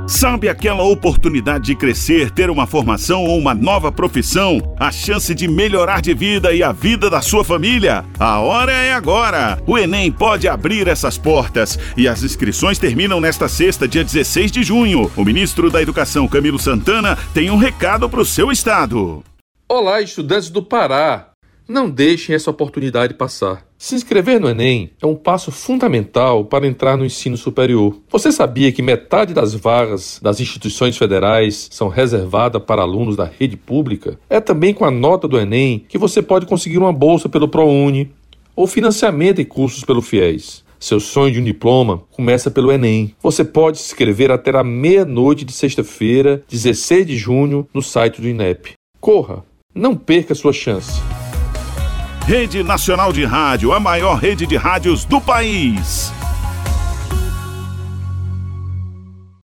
Sabe aquela oportunidade de crescer, ter uma formação ou uma nova profissão? A chance de melhorar de vida e a vida da sua família? A hora é agora! O Enem pode abrir essas portas e as inscrições terminam nesta sexta, dia 16 de junho. O ministro da Educação, Camilo Santana, tem um recado para o seu estado. Olá, estudantes do Pará! Não deixem essa oportunidade passar. Se inscrever no Enem é um passo fundamental para entrar no ensino superior. Você sabia que metade das vagas das instituições federais são reservadas para alunos da rede pública? É também com a nota do Enem que você pode conseguir uma bolsa pelo ProUni ou financiamento em cursos pelo FIES. Seu sonho de um diploma começa pelo Enem. Você pode se inscrever até a meia-noite de sexta-feira, 16 de junho, no site do INEP. Corra! Não perca sua chance! Rede Nacional de Rádio, a maior rede de rádios do país.